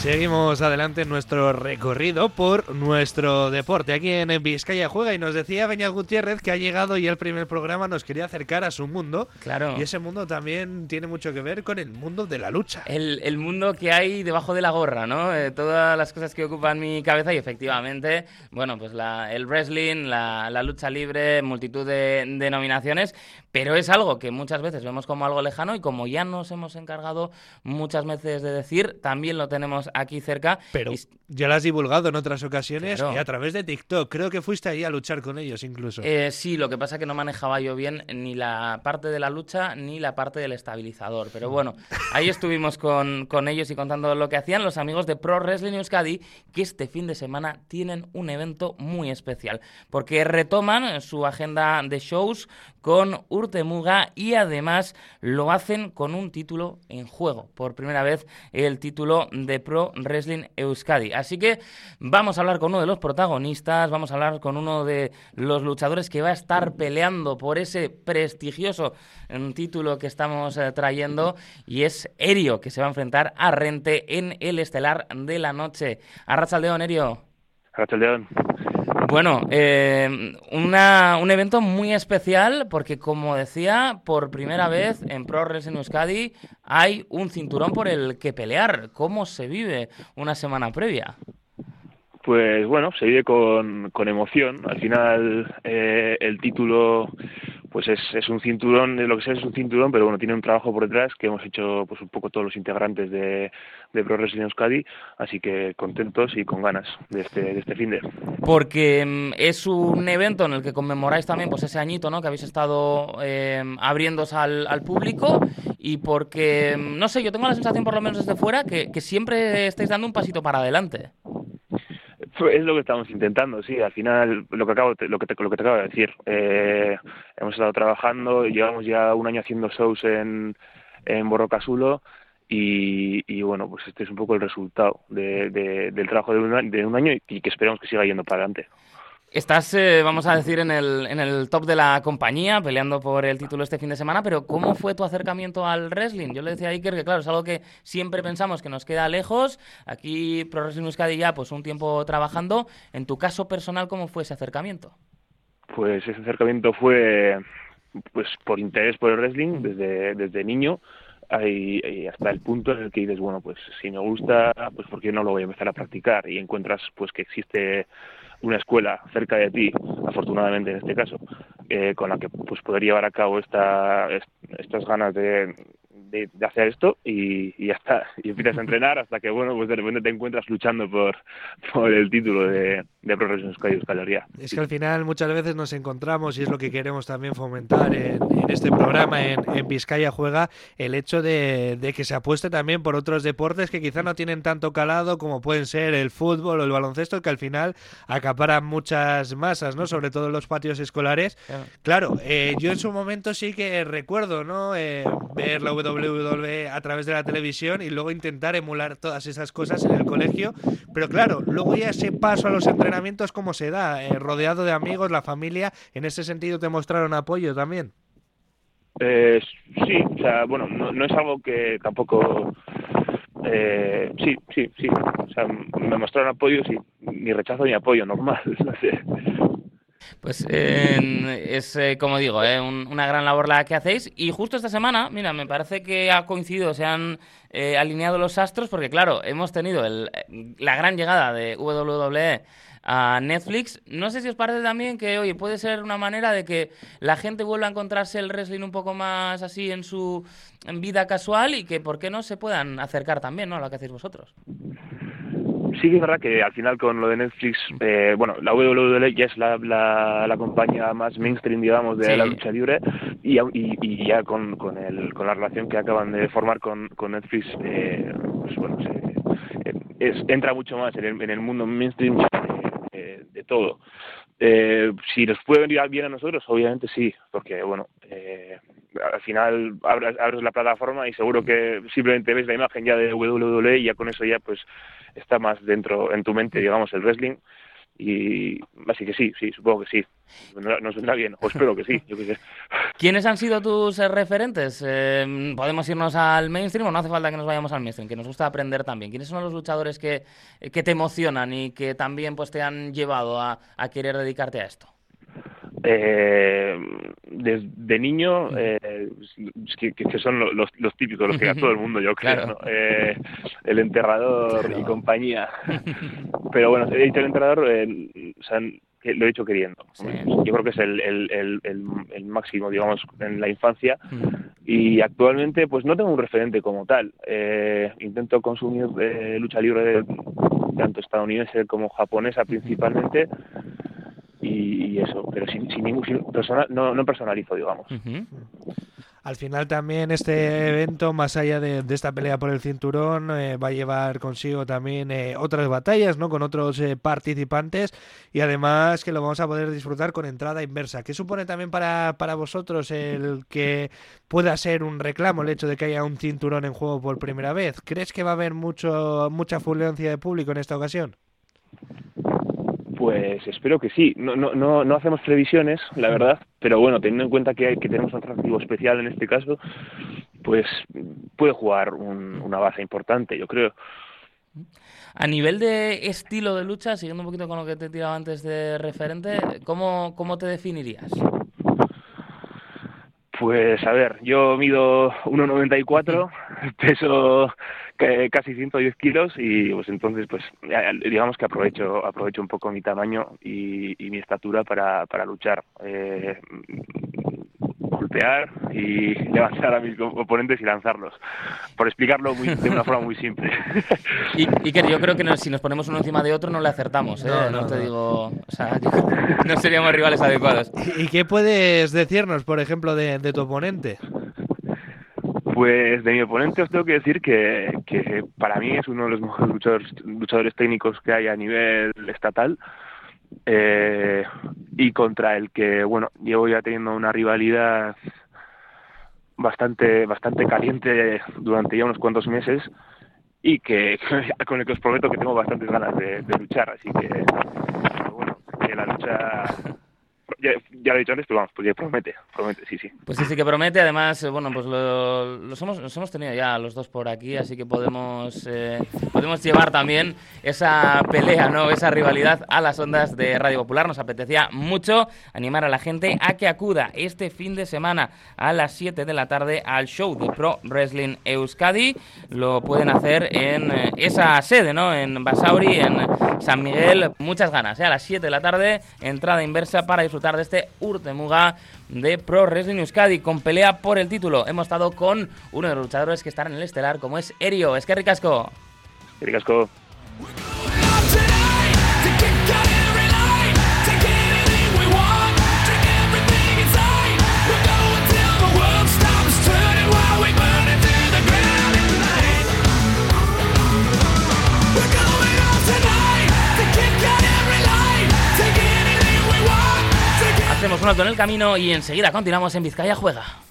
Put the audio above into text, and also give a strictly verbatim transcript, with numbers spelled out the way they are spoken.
Seguimos adelante en nuestro recorrido por nuestro deporte aquí en Vizcaya Juega, y nos decía Beñat Gutiérrez que ha llegado y el primer programa nos quería acercar a su mundo. Claro. Y ese mundo también tiene mucho que ver con el mundo de la lucha. El, el mundo que hay debajo de la gorra, ¿no? Eh, todas las cosas que ocupan mi cabeza y efectivamente, bueno, pues la, el wrestling, la, la lucha libre, multitud de denominaciones, pero es algo que muchas veces vemos como algo lejano y como ya nos hemos encargado muchas veces de decir, también lo tenemos aquí cerca. Pero y... ya lo has divulgado en otras ocasiones, claro. Y a través de TikTok. Creo que fuiste ahí a luchar con ellos incluso. Eh, sí, lo que pasa es que no manejaba yo bien ni la parte de la lucha ni la parte del estabilizador. Pero bueno, ahí estuvimos con, con ellos y contando lo que hacían los amigos de Pro Wrestling Euskadi, que este fin de semana tienen un evento muy especial, porque retoman su agenda de shows con Urtemuga y además lo hacen con un título en juego. Por primera vez el título de Pro Wrestling Euskadi. Así que vamos a hablar con uno de los protagonistas, vamos a hablar con uno de los luchadores que va a estar peleando por ese prestigioso um, título que estamos uh, trayendo, y es Erio, que se va a enfrentar a Rente en el estelar de la noche. Arratsaldeon, Erio. Arratsaldeon. Bueno, eh, una, un evento muy especial porque, como decía, por primera vez en Pro Wrestling Euskadi hay un cinturón por el que pelear. ¿Cómo se vive una semana previa? Pues bueno, se vive con, con emoción. Al final eh, el título pues es, es un cinturón, lo que sea es un cinturón, pero bueno, tiene un trabajo por detrás que hemos hecho pues un poco todos los integrantes de, de Pro Wrestling Euskadi, así que contentos y con ganas de este, de este finde. Porque um, es un evento en el que conmemoráis también pues ese añito, ¿no?, que habéis estado eh, abriéndose al, al público, y porque, no sé, yo tengo la sensación, por lo menos desde fuera, que, que siempre estáis dando un pasito para adelante. Es lo que estamos intentando, sí. Al final, lo que acabo, lo que te, lo que te acabo de decir, eh, hemos estado trabajando, llevamos ya un año haciendo shows en, en Borrokasulo y, y bueno, pues este es un poco el resultado de, de, del trabajo de un, de un año y, y que esperamos que siga yendo para adelante. Estás, eh, vamos a decir, en el, en el top de la compañía, peleando por el título este fin de semana, pero ¿cómo fue tu acercamiento al wrestling? Yo le decía a Iker que, claro, es algo que siempre pensamos que nos queda lejos. Aquí, Pro Wrestling Euskadi ya, pues un tiempo trabajando. En tu caso personal, ¿cómo fue ese acercamiento? Pues ese acercamiento fue pues por interés por el wrestling desde, desde niño. Hay, hay hasta el punto en el que dices, bueno, pues si me gusta, pues ¿por qué no lo voy a empezar a practicar? Y encuentras pues que existe una escuela cerca de ti, afortunadamente en este caso, eh, con la que pues poder llevar a cabo esta, estas ganas de, de, de hacer esto y, y ya está, y empiezas a entrenar hasta que, bueno, pues de repente te encuentras luchando por, por el título de, de Pro Wrestling Euskal Herria. Es que al final muchas veces nos encontramos, y es lo que queremos también fomentar en, en este programa, en, en Vizcaya Juega, el hecho de, de que se apueste también por otros deportes que quizá no tienen tanto calado como pueden ser el fútbol o el baloncesto, que al final acaparan muchas masas, ¿no? Sobre todo en los patios escolares. Claro, claro eh, yo en su momento sí que recuerdo, ¿no? Eh, ver la doble u doble u E a través de la televisión y luego intentar emular todas esas cosas en el colegio, pero claro, luego ya ese paso a los entrenamientos, ¿cómo se da? Eh, rodeado de amigos, la familia, ¿en ese sentido te mostraron apoyo también? Eh, sí, o sea, bueno, no, no es algo que tampoco... Eh, sí, sí, sí, o sea, me mostraron apoyo, sí, ni rechazo ni apoyo, normal, no sé. Pues eh, es, eh, como digo, eh, un, una gran labor la que hacéis. Y justo esta semana, mira, me parece que ha coincidido, se han eh, alineado los astros, porque claro, hemos tenido el, la gran llegada de doble u doble u E a Netflix. No sé si os parece también que, oye, puede ser una manera de que la gente vuelva a encontrarse el wrestling un poco más así en su en vida casual, y que, ¿por qué no se puedan acercar también, ¿no?, a lo que hacéis vosotros? Sí que es verdad que al final con lo de Netflix, eh, bueno, la doble u doble u E ya es la, la, la compañía más mainstream, digamos, de sí. la lucha libre, y, y, y ya con, con, el, con la relación que acaban de formar con, con Netflix, eh, pues bueno, se, es, entra mucho más en el, en el mundo mainstream de, de, de todo. Eh, si nos puede venir bien a nosotros, obviamente sí, porque bueno, eh, al final abres, abres la plataforma y seguro que simplemente ves la imagen ya de doble u doble u E y ya con eso ya pues está más dentro en tu mente, digamos, el wrestling. y así que sí, sí, supongo que sí. Nos vendrá bien, o espero que sí, yo qué sé. ¿Quiénes han sido tus eh, referentes? Eh, ¿Podemos irnos al mainstream o no hace falta que nos vayamos al mainstream? Que nos gusta aprender también. ¿Quiénes son los luchadores que, que te emocionan y que también pues te han llevado a, a querer dedicarte a esto? Eh, desde de niño, eh, que, que son los, los típicos, los que a todo el mundo, yo creo, Claro. ¿no? Eh, el enterrador Claro. y compañía. Pero bueno, he dicho el enterrador, eh, o sea, que lo he hecho queriendo. Sí. Yo creo que es el, el, el, el, el máximo, digamos, en la infancia. Y actualmente, pues no tengo un referente como tal. Eh, intento consumir eh, lucha libre, tanto estadounidense como japonesa principalmente. Y, y eso, pero sin, sin ningún sin personal, no, no personalizo, digamos. Uh-huh. Al final también este evento, más allá de, de esta pelea por el cinturón, eh, va a llevar consigo también eh, otras batallas, ¿no? Con otros eh, participantes, y además que lo vamos a poder disfrutar con entrada inversa. ¿Qué supone también para, para vosotros el que pueda ser un reclamo el hecho de que haya un cinturón en juego por primera vez? ¿Crees que va a haber mucho mucha afluencia de público en esta ocasión? Pues espero que sí. No, no, no, no hacemos previsiones, la verdad, pero bueno, teniendo en cuenta que, hay, que tenemos un atractivo especial en este caso, pues puede jugar un, una baza importante, yo creo. A nivel de estilo de lucha, siguiendo un poquito con lo que te tiraba antes de referente, ¿cómo, cómo te definirías? Pues a ver, yo mido uno noventa y cuatro, peso casi ciento diez kilos y pues entonces pues digamos que aprovecho aprovecho un poco mi tamaño y, y mi estatura para, para luchar, eh, golpear y levantar a mis oponentes y lanzarlos, por explicarlo muy, de una forma muy simple. Y, y que yo creo que no, si nos ponemos uno encima de otro no le acertamos, ¿eh? No, No, no, te no. digo, o sea, yo- no seríamos rivales adecuados. ¿Y qué puedes decirnos, por ejemplo, de, de tu oponente? Pues de mi oponente os tengo que decir que, que para mí es uno de los mejores luchadores, luchadores técnicos que hay a nivel estatal, eh, y contra el que, bueno, llevo ya teniendo una rivalidad bastante bastante caliente durante ya unos cuantos meses y que con el que os prometo que tengo bastantes ganas de, de luchar, así que, pero bueno, que la lucha... Ya, ya lo he dicho antes, pero vamos, porque promete, promete, sí, sí. Pues sí, sí que promete. Además, eh, bueno, pues lo, los hemos, los hemos tenido ya los dos por aquí, así que podemos eh, podemos llevar también esa pelea, ¿no? Esa rivalidad a las ondas de Radio Popular. Nos apetecía mucho animar a la gente a que acuda este fin de semana a las siete de la tarde al show de Pro Wrestling Euskadi. Lo pueden hacer en eh, esa sede, ¿no? En Basauri, en San Miguel. Muchas ganas, ¿eh? A las siete de la tarde, entrada inversa para disfrutar de este Urtemuga de Pro Wrestling Euskadi con pelea por el título. Hemos estado con uno de los luchadores que están en el estelar, como es Erio. Es que ricasco. Ricasco. Hacemos un alto en el camino y enseguida continuamos en Vizcaya Juega.